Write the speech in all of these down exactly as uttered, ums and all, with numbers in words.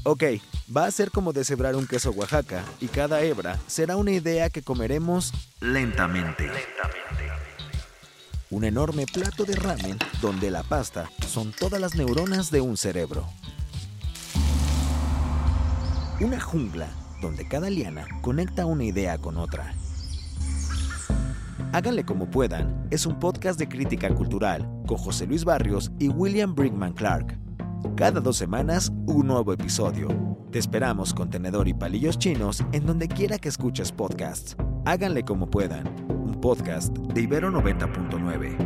Ok, va a ser como deshebrar un queso Oaxaca y cada hebra será una idea que comeremos lentamente. Un enorme plato de ramen donde la pasta son todas las neuronas de un cerebro. Una jungla donde cada liana conecta una idea con otra. Háganle como puedan es un podcast de crítica cultural con José Luis Barrios y William Brinkman Clark. Cada dos semanas, un nuevo episodio. Te esperamos con tenedor y palillos chinos en donde quiera que escuches podcasts. Háganle como puedan, un podcast de Ibero noventa punto nueve.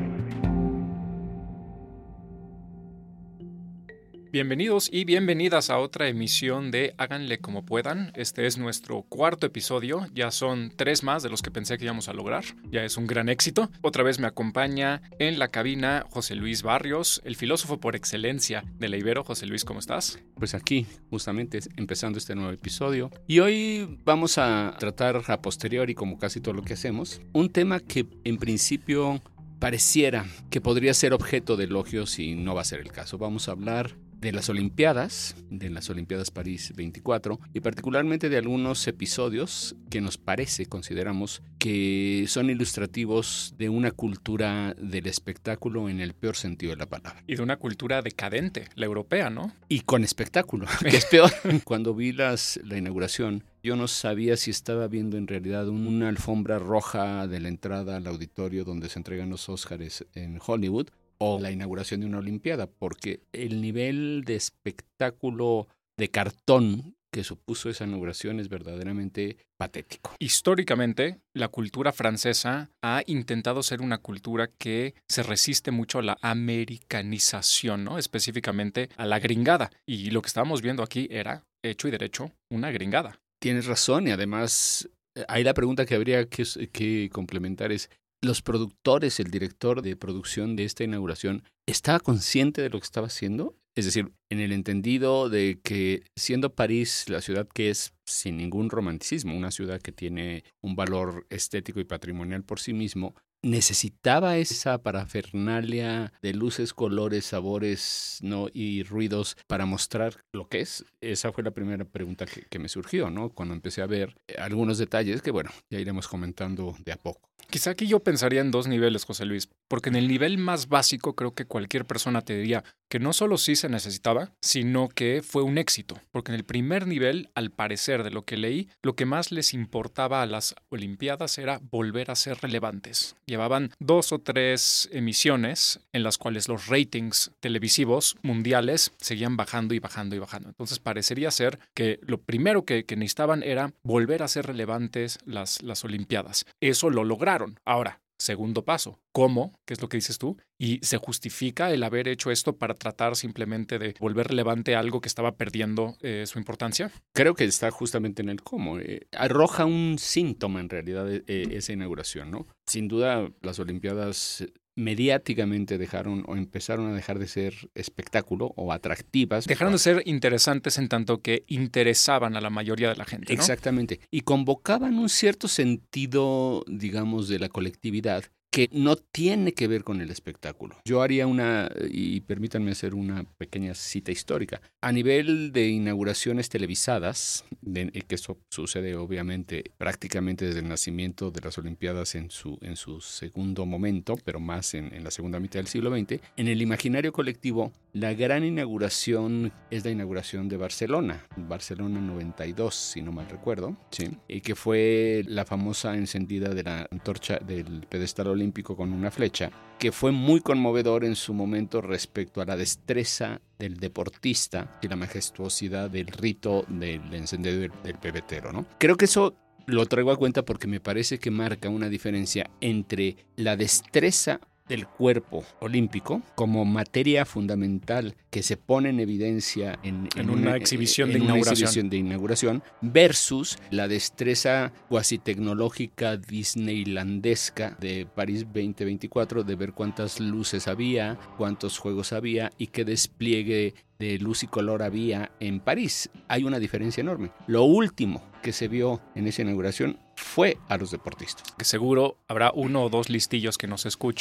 Bienvenidos y bienvenidas a otra emisión de Háganle como puedan. Este es nuestro cuarto episodio. Ya son tres más de los que pensé que íbamos a lograr. Ya es un gran éxito. Otra vez me acompaña en la cabina José Luis Barrios, el filósofo por excelencia de la Ibero. José Luis, ¿cómo estás? Pues aquí, justamente empezando este nuevo episodio. Y hoy vamos a tratar a posteriori, como casi todo lo que hacemos, un tema que en principio pareciera que podría ser objeto de elogios y no va a ser el caso. Vamos a hablar de las Olimpiadas, de las Olimpiadas París veinticuatro y particularmente de algunos episodios que nos parece, consideramos, que son ilustrativos de una cultura del espectáculo en el peor sentido de la palabra. Y de una cultura decadente, la europea, ¿no? Y con espectáculo, que es peor. Cuando vi las, la inauguración, yo no sabía si estaba viendo en realidad una alfombra roja de la entrada al auditorio donde se entregan los Óscares en Hollywood, o la inauguración de una Olimpiada, porque el nivel de espectáculo de cartón que supuso esa inauguración es verdaderamente patético. Históricamente, la cultura francesa ha intentado ser una cultura que se resiste mucho a la americanización, ¿no? Específicamente a la gringada. Y lo que estábamos viendo aquí era, hecho y derecho, una gringada. Tienes razón, y además, ahí la pregunta que habría que, que complementar es, los productores, el director de producción de esta inauguración, ¿estaba consciente de lo que estaba haciendo? Es decir, en el entendido de que siendo París la ciudad que es sin ningún romanticismo, una ciudad que tiene un valor estético y patrimonial por sí mismo, necesitaba esa parafernalia de luces, colores, sabores, ¿no? y ruidos para mostrar lo que es. Esa fue la primera pregunta que, que me surgió, ¿no? Cuando empecé a ver algunos detalles que, bueno, ya iremos comentando de a poco. Quizá aquí yo pensaría en dos niveles, José Luis, porque en el nivel más básico creo que cualquier persona te diría que no solo sí se necesitaba, sino que fue un éxito, porque en el primer nivel, al parecer de lo que leí, lo que más les importaba a las Olimpiadas era volver a ser relevantes. Llevaban dos o tres emisiones en las cuales los ratings televisivos mundiales seguían bajando y bajando y bajando. Entonces parecería ser que lo primero que, que necesitaban era volver a ser relevantes las, las Olimpiadas. Eso lo lograron. Ahora, segundo paso, ¿cómo? ¿Qué es lo que dices tú? Y se justifica el haber hecho esto para tratar simplemente de volver relevante algo que estaba perdiendo eh, su importancia. Creo que está justamente en el cómo. Eh, arroja un síntoma en realidad eh, esa inauguración, ¿no? Sin duda, las Olimpiadas mediáticamente dejaron o empezaron a dejar de ser espectáculo o atractivas. Dejaron de ser interesantes en tanto que interesaban a la mayoría de la gente, ¿no? Exactamente. Y convocaban un cierto sentido, digamos, de la colectividad que no tiene que ver con el espectáculo. Yo haría una, y permítanme hacer una pequeña cita histórica. A nivel de inauguraciones televisadas, de, que eso sucede obviamente prácticamente desde el nacimiento de las Olimpiadas en su, en su segundo momento, pero más en, en la segunda mitad del siglo veinte, en el imaginario colectivo, la gran inauguración es la inauguración de Barcelona, Barcelona noventa y dos, si no mal recuerdo, ¿sí? Y que fue la famosa encendida de la antorcha del pedestal olímpico con una flecha, que fue muy conmovedor en su momento respecto a la destreza del deportista y la majestuosidad del rito del encendido del, del pebetero, ¿no? Creo que eso lo traigo a cuenta porque me parece que marca una diferencia entre la destreza del cuerpo olímpico como materia fundamental que se pone en evidencia en, en, en una, una exhibición, en de, una inauguración. exhibición de inauguración versus la destreza cuasi tecnológica disneylandesca de París veinte veinticuatro, de ver cuántas luces había, cuántos juegos había y qué despliegue de luz y color había en París. Hay una diferencia enorme. Lo último que se vio en esa inauguración fue a los deportistas. Que seguro habrá uno o dos listillos que nos escuchen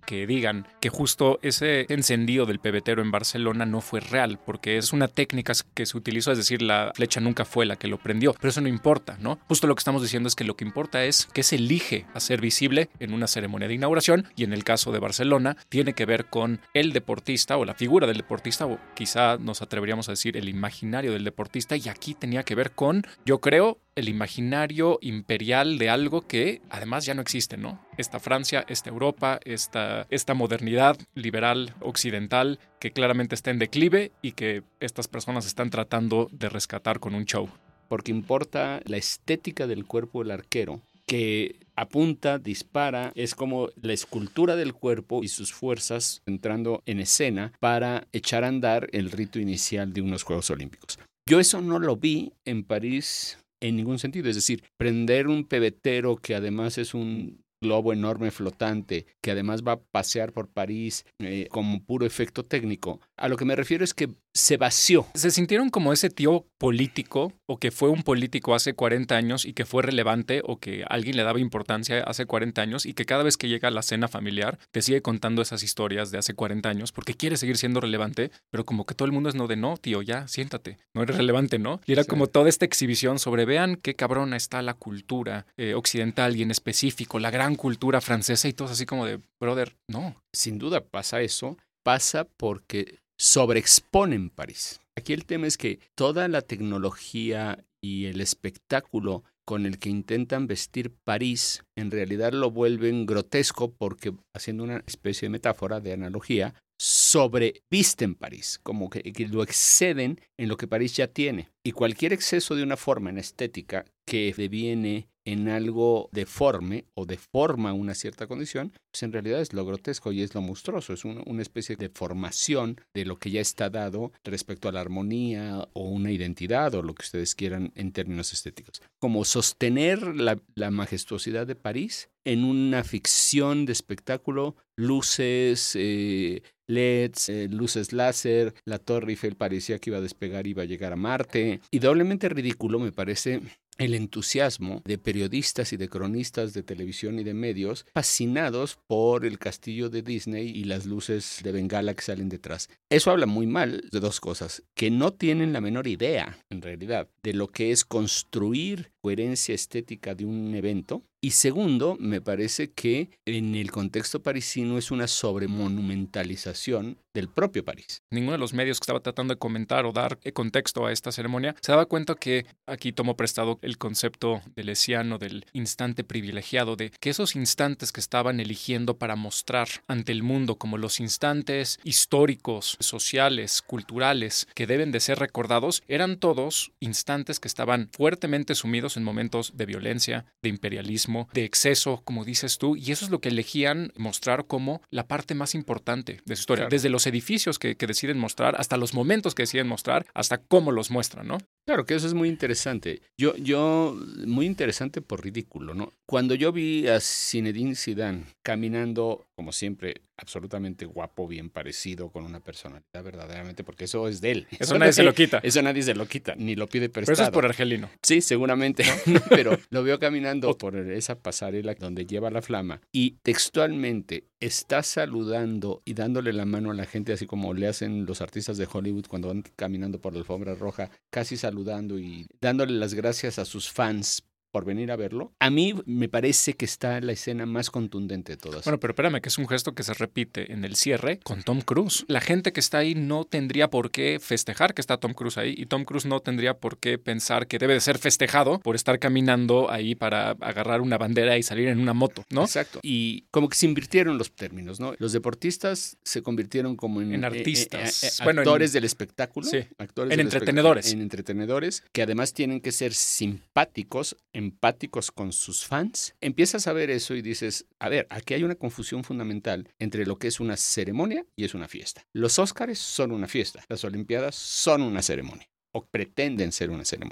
que digan que justo ese encendido del pebetero en Barcelona no fue real, porque es una técnica que se utilizó, es decir, la flecha nunca fue la que lo prendió, pero eso no importa, ¿no? Justo lo que estamos diciendo es que lo que importa es que se elige a ser visible en una ceremonia de inauguración, y en el caso de Barcelona tiene que ver con el deportista o la figura del deportista, o quizá nos atreveríamos a decir el imaginario del deportista, y aquí tenía que ver con, yo creo, el imaginario imperial de algo que además ya no existe, ¿no? Esta Francia, esta Europa, esta, esta modernidad liberal occidental que claramente está en declive y que estas personas están tratando de rescatar con un show. Porque importa la estética del cuerpo del arquero, que apunta, dispara, es como la escultura del cuerpo y sus fuerzas entrando en escena para echar a andar el rito inicial de unos Juegos Olímpicos. Yo eso no lo vi en París en ningún sentido, es decir, prender un pebetero que además es un globo enorme flotante, que además va a pasear por París eh, como puro efecto técnico. A lo que me refiero es que se vació. Se sintieron como ese tío político, o que fue un político hace cuarenta años y que fue relevante, o que alguien le daba importancia hace cuarenta años y que cada vez que llega a la cena familiar te sigue contando esas historias de hace cuarenta años porque quiere seguir siendo relevante, pero como que todo el mundo es no de no, tío, ya, siéntate, no eres relevante, ¿no? Y era sí. como toda esta exhibición sobre vean qué cabrona está la cultura eh, occidental y en específico la gran cultura francesa, y todos así como de, brother, no. Sin duda pasa eso, pasa porque sobreexponen París. Aquí el tema es que toda la tecnología y el espectáculo con el que intentan vestir París, en realidad lo vuelven grotesco porque, haciendo una especie de metáfora, de analogía, sobrevisten París, como que, que lo exceden en lo que París ya tiene. Y cualquier exceso de una forma en estética que deviene en algo deforme o deforma una cierta condición, pues en realidad es lo grotesco y es lo monstruoso. Es una, una especie de formación de lo que ya está dado respecto a la armonía o una identidad o lo que ustedes quieran en términos estéticos. Como sostener la, la majestuosidad de París en una ficción de espectáculo, luces, eh, L E Ds, eh, luces láser, la Torre Eiffel parecía que iba a despegar y iba a llegar a Marte. Y doblemente ridículo me parece el entusiasmo de periodistas y de cronistas de televisión y de medios fascinados por el castillo de Disney y las luces de Bengala que salen detrás. Eso habla muy mal de dos cosas, que no tienen la menor idea, en realidad, de lo que es construir coherencia estética de un evento. Y segundo, me parece que en el contexto parisino es una sobremonumentalización del propio París. Ninguno de los medios que estaba tratando de comentar o dar contexto a esta ceremonia se daba cuenta que aquí tomó prestado el concepto de Lesiano del instante privilegiado, de que esos instantes que estaban eligiendo para mostrar ante el mundo como los instantes históricos, sociales, culturales, que deben de ser recordados, eran todos instantes que estaban fuertemente sumidos en momentos de violencia, de imperialismo, de exceso, como dices tú, y eso es lo que elegían mostrar como la parte más importante de su historia, claro. Desde los edificios que, que deciden mostrar, hasta los momentos que deciden mostrar, hasta cómo los muestran, ¿no? Claro que eso es muy interesante. Yo, yo, muy interesante por ridículo, ¿no? Cuando yo vi a Zinedine Zidane caminando, como siempre, absolutamente guapo, bien parecido, con una personalidad verdaderamente, porque eso es de él. Eso, eso nadie se lo quita. Eso nadie se lo quita, ni lo pide prestado. Pero eso es por argelino. Sí, seguramente, ¿no? Pero lo veo caminando por esa pasarela donde lleva la flama y textualmente está saludando y dándole la mano a la gente, así como le hacen los artistas de Hollywood cuando van caminando por la alfombra roja, casi saludando y dándole las gracias a sus fans por venir a verlo. A mí me parece que está la escena más contundente de todas. Bueno, pero espérame, que es un gesto que se repite en el cierre con Tom Cruise. La gente que está ahí no tendría por qué festejar que está Tom Cruise ahí, y Tom Cruise no tendría por qué pensar que debe de ser festejado por estar caminando ahí para agarrar una bandera y salir en una moto, ¿no? Exacto. Y como que se invirtieron los términos, ¿no? Los deportistas se convirtieron como en, en artistas. Eh, eh, eh, bueno, actores en, del espectáculo. Sí. Actores en del entretenedores. En entretenedores, que además tienen que ser simpáticos, empáticos con sus fans. Empiezas a ver eso y dices, a ver, aquí hay una confusión fundamental entre lo que es una ceremonia y es una fiesta. Los Óscares son una fiesta, las Olimpiadas son una ceremonia, o pretenden ser una ceremonia.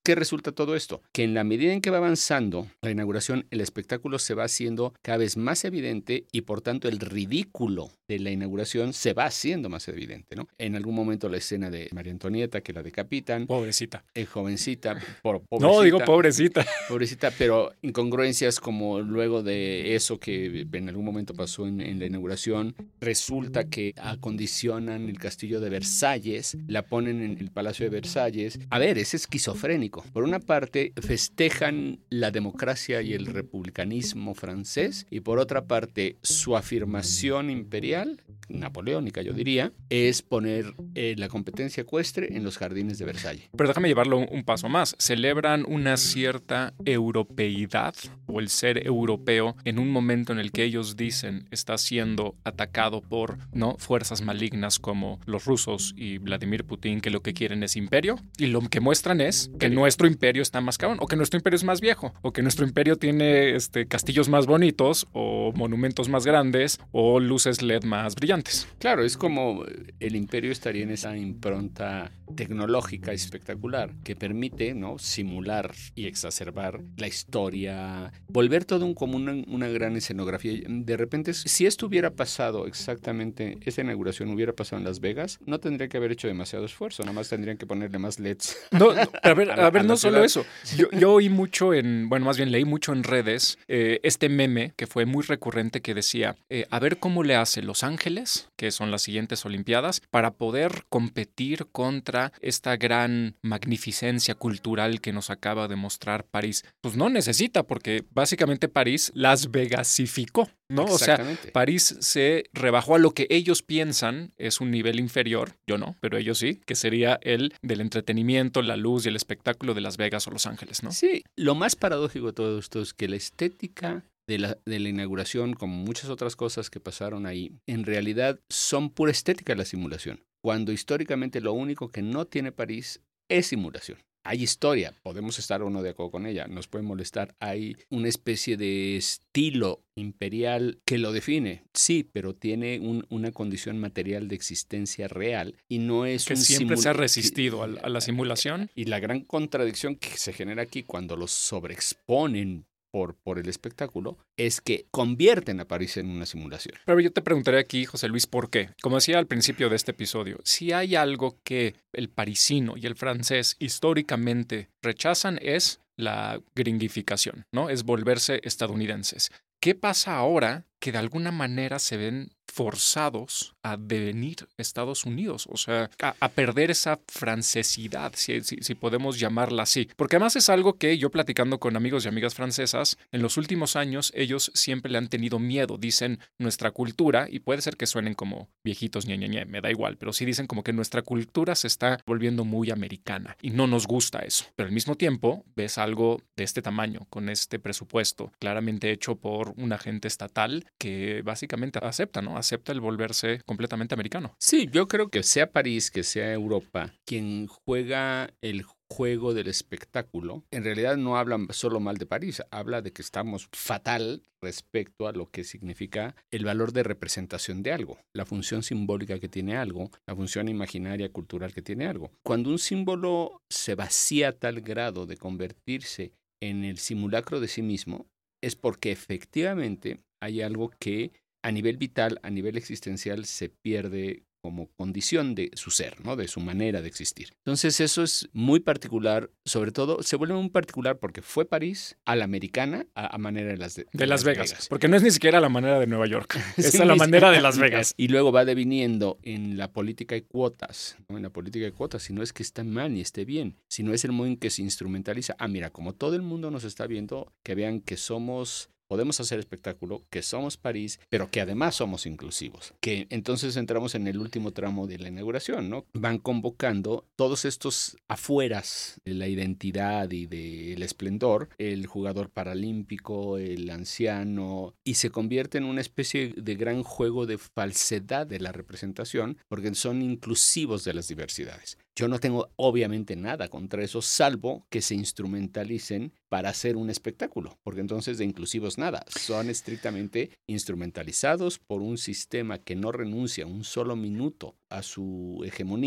¿qué resulta todo esto? Que en la medida en que va avanzando la inauguración, el espectáculo se va haciendo cada vez más evidente y por tanto el ridículo de la inauguración se va haciendo más evidente, ¿no? En algún momento la escena de María Antonieta que la decapitan. Pobrecita. Eh, jovencita, por, pobrecita. No, digo pobrecita. Pobrecita, pero incongruencias como luego de eso que en algún momento pasó en, en la inauguración, resulta que acondicionan el castillo de Versalles, la ponen en el Palacio de Versalles. A ver, es esquizofrénico. Por una parte, festejan la democracia y el republicanismo francés, y por otra parte, su afirmación imperial, napoleónica yo diría, es poner eh, la competencia ecuestre en los jardines de Versalles. Pero déjame llevarlo un, un paso más. Celebran una cierta europeidad o el ser europeo en un momento en el que ellos dicen está siendo atacado por, ¿no?, fuerzas malignas como los rusos y Vladimir Putin, que lo que quieren es imperio, y lo que muestran es que nuestro imperio está más cabrón, o que nuestro imperio es más viejo, o que nuestro imperio tiene este, castillos más bonitos, o monumentos más grandes, o luces L E D más brillantes. Claro, es como el imperio estaría en esa impronta tecnológica espectacular que permite, ¿no?, simular y exacerbar la historia, volver todo un, como una, una gran escenografía. De repente, si esto hubiera pasado exactamente, esta inauguración hubiera pasado en Las Vegas, no tendría que haber hecho demasiado esfuerzo, nada más tendrían que ponerle más L E Ds. No, no a ver, a, a ver, a no ciudad. Solo eso. Yo, yo oí mucho en, bueno, más bien leí mucho en redes eh, este meme que fue muy recurrente que decía, eh, a ver cómo le hace Los Ángeles, que son las siguientes Olimpiadas, para poder competir contra esta gran magnificencia cultural que nos acaba de mostrar París. Pues no necesita, porque básicamente París Las Vegasificó, ¿no? O sea, París se rebajó a lo que ellos piensan es un nivel inferior, yo no, pero ellos sí, que sería el del entretenimiento, la luz y el espectáculo de Las Vegas o Los Ángeles, ¿no? Sí, lo más paradójico de todo esto es que la estética de la, de la inauguración, como muchas otras cosas que pasaron ahí, en realidad son pura estética de la simulación, cuando históricamente lo único que no tiene París es simulación. Hay historia, podemos estar o no de acuerdo con ella, nos puede molestar, hay una especie de estilo imperial que lo define, sí, pero tiene un, una condición material de existencia real y no es que un siempre simul- se ha resistido a, a la simulación. Y la gran contradicción que se genera aquí cuando los sobreexponen Por, por el espectáculo, es que convierten a París en una simulación. Pero yo te preguntaré aquí, José Luis, ¿por qué? Como decía al principio de este episodio, si hay algo que el parisino y el francés históricamente rechazan es la gringificación, ¿no? Es volverse estadounidenses. ¿Qué pasa ahora que de alguna manera se ven forzados a devenir Estados Unidos? O sea, a, a perder esa francesidad, si, si, si podemos llamarla así. Porque además es algo que yo platicando con amigos y amigas francesas, en los últimos años ellos siempre le han tenido miedo. Dicen nuestra cultura, y puede ser que suenen como viejitos, ñe, ñe, ñe, me da igual, pero sí dicen como que nuestra cultura se está volviendo muy americana y no nos gusta eso. Pero al mismo tiempo ves algo de este tamaño, con este presupuesto, claramente hecho por un agente estatal que básicamente acepta, ¿no? Acepta el volverse completamente americano. Sí, yo creo que sea París, que sea Europa, quien juega el juego del espectáculo, en realidad no hablan solo mal de París, habla de que estamos fatal respecto a lo que significa el valor de representación de algo, la función simbólica que tiene algo, la función imaginaria cultural que tiene algo. Cuando un símbolo se vacía a tal grado de convertirse en el simulacro de sí mismo, es porque efectivamente hay algo que a nivel vital, a nivel existencial, se pierde como condición de su ser, ¿no? De su manera de existir. Entonces eso es muy particular, sobre todo se vuelve muy particular porque fue París a la americana a, a manera de las, de, de, de Las, Las Vegas. Vegas. Porque no es ni siquiera la manera de Nueva York, es sí, a la manera de Las Vegas. Y luego va deviniendo en la política de cuotas, ¿no? En la política de cuotas, si no es que está mal ni esté bien, si no es el modo en que se instrumentaliza. Ah, mira, como todo el mundo nos está viendo, que vean que somos... Podemos hacer espectáculo, que somos París, pero que además somos inclusivos. Que entonces entramos en el último tramo de la inauguración, ¿no? Van convocando todos estos afueras de la identidad y del esplendor, el jugador paralímpico, el anciano, y se convierte en una especie de gran juego de falsedad de la representación, porque son inclusivos de las diversidades. Yo no tengo obviamente nada contra eso, salvo que se instrumentalicen para hacer un espectáculo, porque entonces de inclusivos nada, son estrictamente instrumentalizados por un sistema que no renuncia un solo minuto a su hegemonía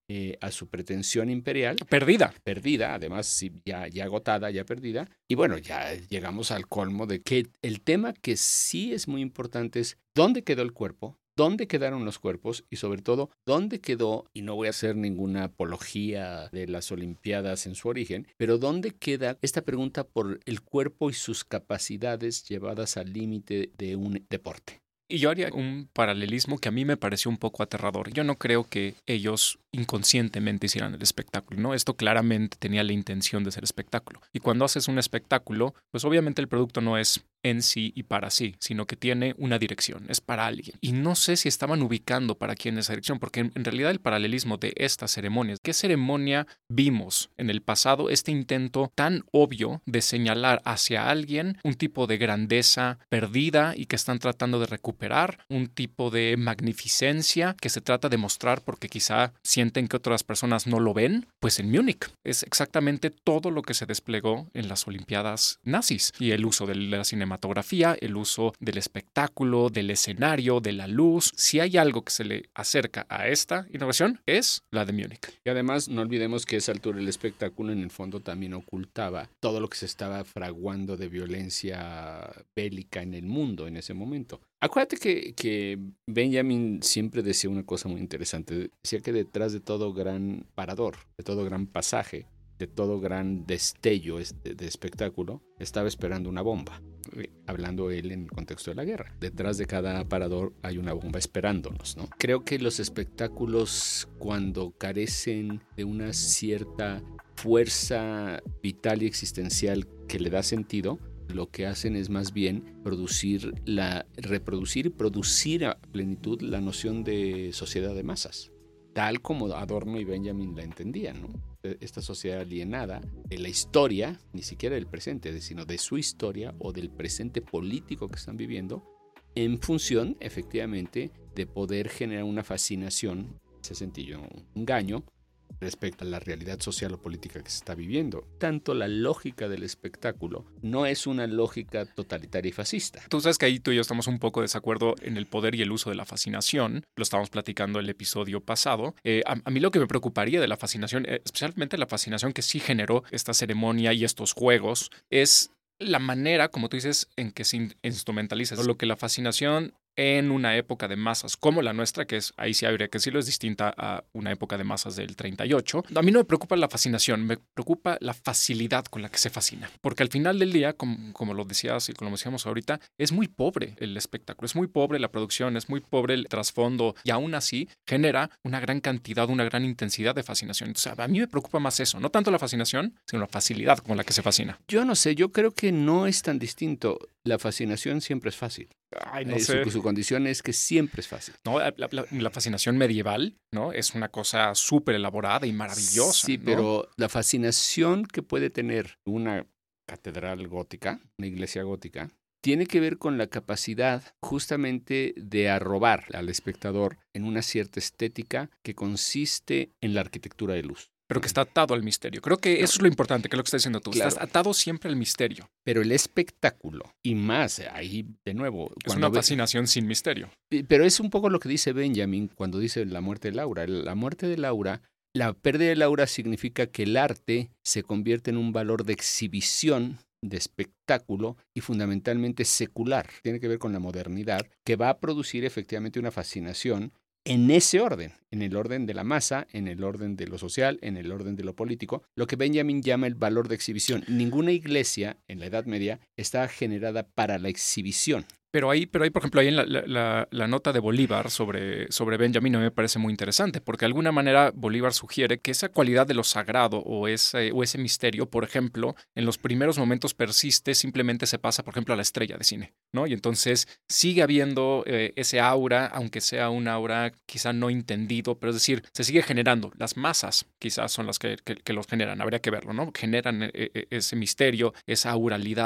eh, a su pretensión imperial. Perdida. Perdida, además sí, ya, ya agotada, ya perdida. Y bueno, ya llegamos al colmo de que el tema que sí es muy importante es dónde quedó el cuerpo, dónde quedaron los cuerpos y sobre todo dónde quedó, y no voy a hacer ninguna apología de las Olimpiadas en su origen, pero dónde queda esta pregunta por el cuerpo y sus capacidades llevadas al límite de un deporte. Y yo haría un paralelismo que a mí me pareció un poco aterrador. Yo no creo que ellos inconscientemente hicieran el espectáculo, ¿no? Esto claramente tenía la intención de ser espectáculo. Y cuando haces un espectáculo, pues obviamente el producto no es en sí y para sí, sino que tiene una dirección, es para alguien. Y no sé si estaban ubicando para quién esa dirección, porque en, en realidad el paralelismo de estas ceremonias, ¿qué ceremonia vimos en el pasado? Este intento tan obvio de señalar hacia alguien un tipo de grandeza perdida y que están tratando de recuperar, un tipo de magnificencia que se trata de mostrar porque quizá sienten que otras personas no lo ven, pues en Múnich es exactamente todo lo que se desplegó en las Olimpiadas nazis y el uso de la cinematografía, el uso del espectáculo, del escenario, de la luz. Si hay algo que se le acerca a esta innovación, es la de Múnich. Y además, no olvidemos que a esa altura el espectáculo en el fondo también ocultaba todo lo que se estaba fraguando de violencia bélica en el mundo en ese momento. Acuérdate que, que Benjamin siempre decía una cosa muy interesante. Decía que detrás de todo gran parador, de todo gran pasaje, de todo gran destello de, de espectáculo, estaba esperando una bomba. Hablando él en el contexto de la guerra. Detrás de cada aparador hay una bomba esperándonos, ¿no? Creo que los espectáculos, cuando carecen de una cierta fuerza vital y existencial que le da sentido, lo que hacen es más bien producir la, reproducir y producir a plenitud la noción de sociedad de masas, tal como Adorno y Benjamin la entendían, ¿no? Esta sociedad alienada de la historia, ni siquiera del presente, sino de su historia o del presente político que están viviendo, en función, efectivamente, de poder generar una fascinación, en ese sentido, un engaño, respecto a la realidad social o política que se está viviendo. Tanto la lógica del espectáculo no es una lógica totalitaria y fascista. Tú sabes que ahí tú y yo estamos un poco de desacuerdo en el poder y el uso de la fascinación. Lo estábamos platicando el episodio pasado. Eh, a, a mí lo que me preocuparía de la fascinación, eh, especialmente la fascinación que sí generó esta ceremonia y estos juegos, es la manera, como tú dices, en que se instrumentaliza. Lo que la fascinación en una época de masas como la nuestra, que es, ahí sí habría que decirlo, es distinta a una época de masas del treinta y ocho. A mí no me preocupa la fascinación, me preocupa la facilidad con la que se fascina. Porque al final del día, como, como lo decías y como lo decíamos ahorita, es muy pobre el espectáculo, es muy pobre la producción, es muy pobre el trasfondo y aún así genera una gran cantidad, una gran intensidad de fascinación. Entonces, a mí me preocupa más eso, no tanto la fascinación, sino la facilidad con la que se fascina. Yo no sé, yo creo que no es tan distinto. La fascinación siempre es fácil. Ay, no eh, sé. Su, su condición es que siempre es fácil. No, la, la, la fascinación medieval, ¿no? Es una cosa súper elaborada y maravillosa. Sí, ¿no? pero la fascinación que puede tener una catedral gótica, una iglesia gótica, tiene que ver con la capacidad justamente de arrobar al espectador en una cierta estética que consiste en la arquitectura de luz. Pero que está atado al misterio. Creo que eso es lo importante, que es lo que estás diciendo tú. Claro. Estás atado siempre al misterio. Pero el espectáculo, y más, ahí de nuevo... Es una fascinación ve... sin misterio. Pero es un poco lo que dice Benjamin cuando dice la muerte de Laura. La muerte de Laura, la pérdida de Laura significa que el arte se convierte en un valor de exhibición, de espectáculo y fundamentalmente secular. Tiene que ver con la modernidad, que va a producir efectivamente una fascinación en ese orden, en el orden de la masa, en el orden de lo social, en el orden de lo político, lo que Benjamin llama el valor de exhibición. Ninguna iglesia en la Edad Media está generada para la exhibición. Pero ahí, pero ahí, por ejemplo, ahí en la, la, la nota de Bolívar sobre, sobre Benjamin me parece muy interesante, porque de alguna manera Bolívar sugiere que esa cualidad de lo sagrado o ese, o ese misterio, por ejemplo, en los primeros momentos persiste, simplemente se pasa, por ejemplo, a la estrella de cine, ¿no? Y entonces sigue habiendo eh, ese aura, aunque sea un aura quizá no entendido, pero es decir, se sigue generando. Las masas quizás son las que, que, que los generan, habría que verlo, ¿no? Generan eh, ese misterio, esa auralidad.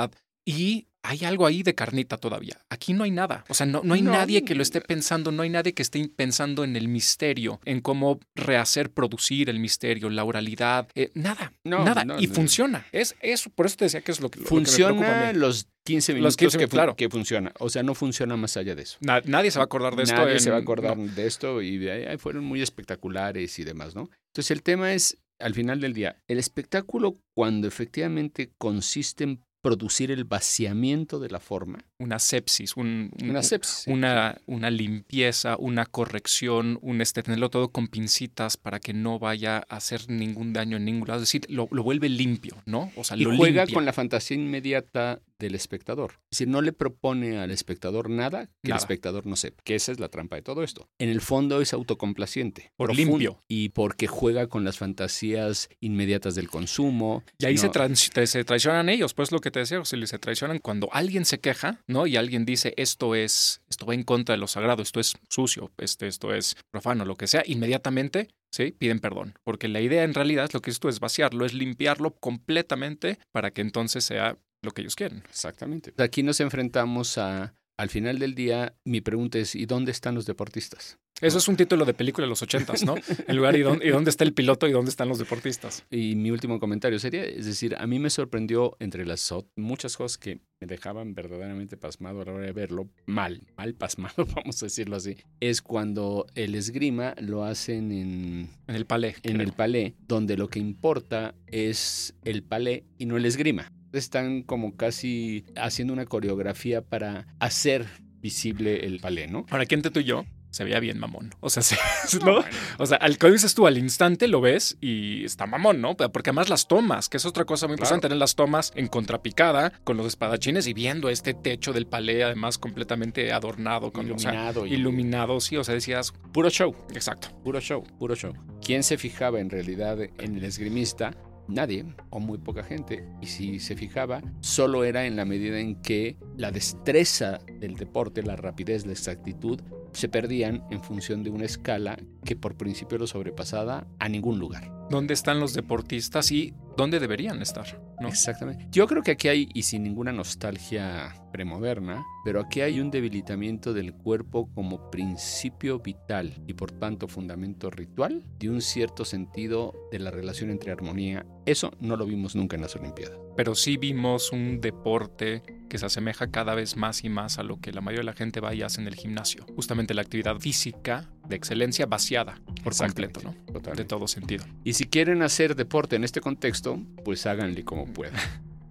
Y hay algo ahí de carnita todavía. Aquí no hay nada. O sea, no, no hay No. nadie que lo esté pensando, no hay nadie que esté pensando en el misterio, en cómo rehacer, producir el misterio, la oralidad. Eh, nada, No, nada. no, y no. funciona. Es eso, por eso te decía que es lo que, lo que me Funciona preocupa a mí. los quince minutos Los quince que, minutos, fu- claro. que funciona. O sea, no funciona más allá de eso. Na- nadie se va a acordar de esto. Nadie en- se va a acordar no. de esto y de ahí, ahí fueron muy espectaculares y demás, ¿no? Entonces el tema es, al final del día, el espectáculo cuando efectivamente consiste en producir el vaciamiento de la forma, Una sepsis, un, un- una sepsis. ¿sí? una, una limpieza, una corrección, un este, tenerlo todo con pincitas para que no vaya a hacer ningún daño en ningún lado. Es decir, lo, lo vuelve limpio, ¿no? O sea, Y lo juega limpia. con la fantasía inmediata del espectador. Es decir, no le propone al espectador nada que el Nada. espectador no sepa, que esa es la trampa de todo esto. En el fondo es autocomplaciente. Por profundo, limpio. Y porque juega con las fantasías inmediatas del consumo. Y ahí ¿no? se, trans- te- se traicionan ellos, pues lo que te decía, José Luis, se traicionan cuando alguien se queja, ¿no? Y alguien dice, esto es, esto va en contra de lo sagrado, esto es sucio, este, esto es profano, lo que sea, inmediatamente, ¿sí? Piden perdón. Porque la idea en realidad es lo que esto es vaciarlo, es limpiarlo completamente para que entonces sea lo que ellos quieren. Exactamente. Aquí nos enfrentamos a, al final del día, mi pregunta es, ¿y dónde están los deportistas? Eso es un título de película de los ochentas, ¿no? El lugar y dónde, y dónde está el piloto y dónde están los deportistas. Y mi último comentario sería, es decir, a mí me sorprendió entre las ot- muchas cosas que me dejaban verdaderamente pasmado a la hora de verlo, mal, mal pasmado, vamos a decirlo así, es cuando el esgrima lo hacen en, En el palé. en creo. el palé, donde lo que importa es el palé y no el esgrima. Están como casi haciendo una coreografía para hacer visible el palé, ¿no? Ahora, aquí entre tú y yo, se veía bien mamón. O sea, se, No, ¿no? bueno. O sea, al que dices tú, al instante lo ves y está mamón, ¿no? Porque además las tomas, que es otra cosa muy Claro. importante, tener las tomas en contrapicada con los espadachines y viendo este techo del palé, además completamente adornado, con, Iluminado o sea, y- iluminado, sí, o sea, decías, Puro show. exacto. Puro show, puro show. ¿Quién se fijaba en realidad en el esgrimista? Nadie o muy poca gente. Y si se fijaba, solo era en la medida en que la destreza del deporte, la rapidez, la exactitud, se perdían en función de una escala que por principio lo sobrepasaba a ningún lugar. ¿Dónde están los deportistas y dónde deberían estar? ¿No? Exactamente. Yo creo que aquí hay, y sin ninguna nostalgia premoderna, pero aquí hay un debilitamiento del cuerpo como principio vital y por tanto fundamento ritual de un cierto sentido de la relación entre armonía. Eso no lo vimos nunca en las Olimpiadas. Pero sí vimos un deporte que se asemeja cada vez más y más a lo que la mayoría de la gente va y hace en el gimnasio. Justamente la actividad física de excelencia vaciada por completo, ¿no? Totalmente. De todo sentido. Y si quieren hacer deporte en este contexto, pues háganle como puedan.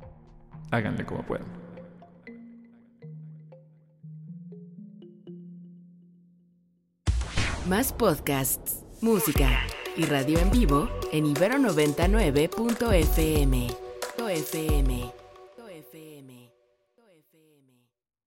Háganle como puedan. Más podcasts, música y radio en vivo en ibero noventa y nueve punto f m. F M.